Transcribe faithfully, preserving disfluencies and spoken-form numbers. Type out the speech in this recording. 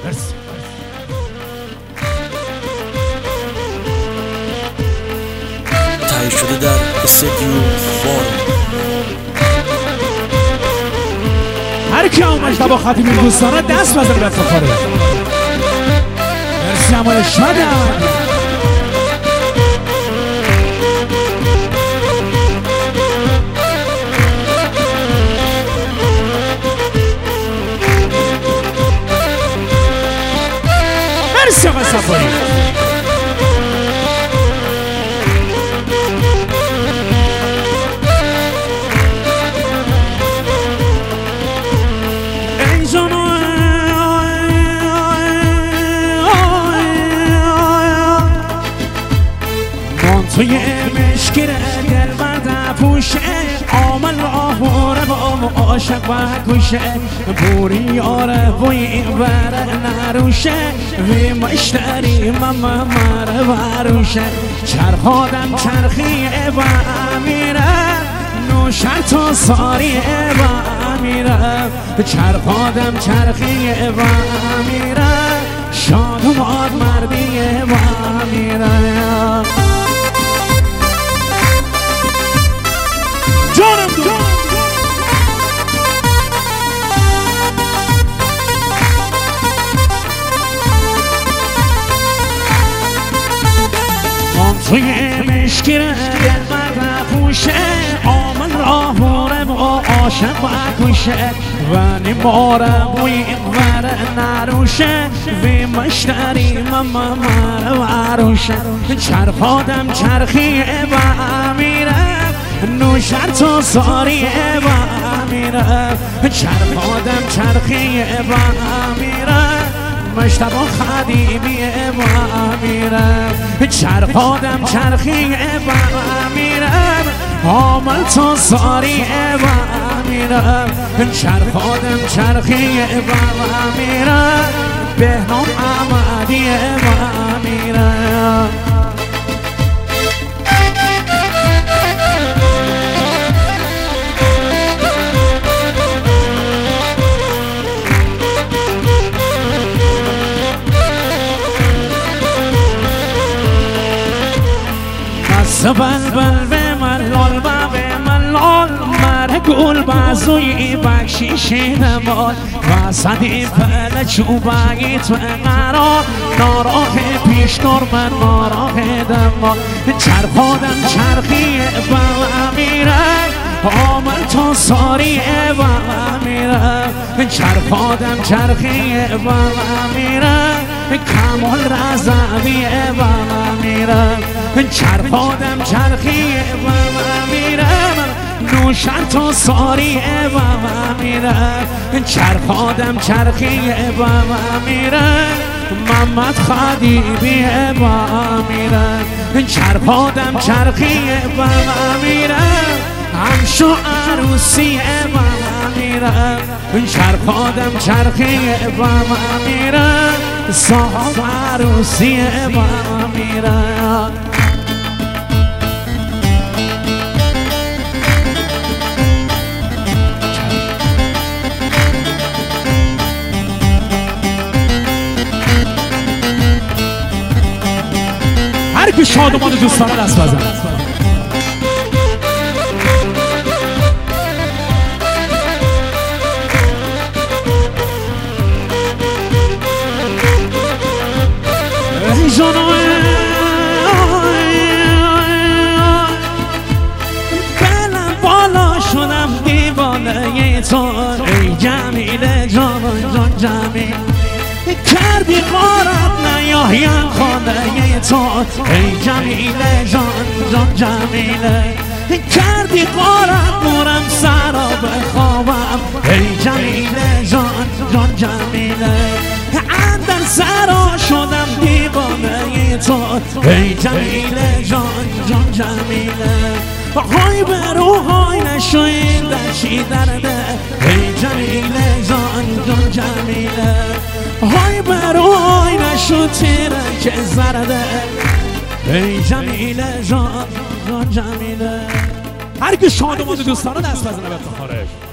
تهیه شده در استودیو فارم. هر کی آمد با خاتمی دوستانه دست بزنه به افتخاره. مرسی امال شادم. مرسی آقا صفایی. توی مشکل دل برده پوشه آمل آهوره با عاشق و کشه بوری یاره بوی بره نروشه وی مشتری ماما مره بروشه چرخادم چرخی با امیره نوشر تا ساری با امیره چرخادم چرخی با امیره شاد و ماد مردی با امیره جانم دو من توی مشکل دل برده پوشه آمن راه بوره با عاشق و کشه و نیماره بوی وره نروشه وی مشتری ماما مره و روشه چرخادم چرخی با امیره نوشر تو ساری با امیره چرخادم چرخی با امیره مشتبا خدیبی با امیره چرخادم چرخی با امیره آمل تو ساری با امیره چرخادم چرخی با امیره بهنام احمدی با امیره بلبل به ملال و به ملال مره گل بازوی بخشیش نمال و صدی پل چوبایی تو قرار ناراه پیش کار من ناراه دمال چرخادم چرخی با امیره آمل تو ساری با امیره چرخادم چرخی با امیره کمال رضوی با امیره چرخادم چرخی با امیره نوشر تو ساری با امیره چرخادم چرخی با امیره محمد خدیبی با امیره چرخادم چرخی با امیره همشو عروسی با امیره چرخادم چرخی با امیره صاحب عروسی با امیره هر کی شادمان دوستانه دست بزن. بلم بالا شدم دیوانه تو ای جمیله جان جان جمیل کردی غارت نیایم خانه تو ای جمیله جان جان جمیله کردی غارت مورم سرا بخوابم ای جمیله جان جان جمیله اندر سرا شدم دیوانه تو ای جمیله جان جان جمیله های برو های نشوین در چی درده ای جمیله جان جان جمیله های برو های نشو تیره که زرده ای جمیله جان جان جمیله. هر کی شادمان دوستانه دست بزنه به افتخارش.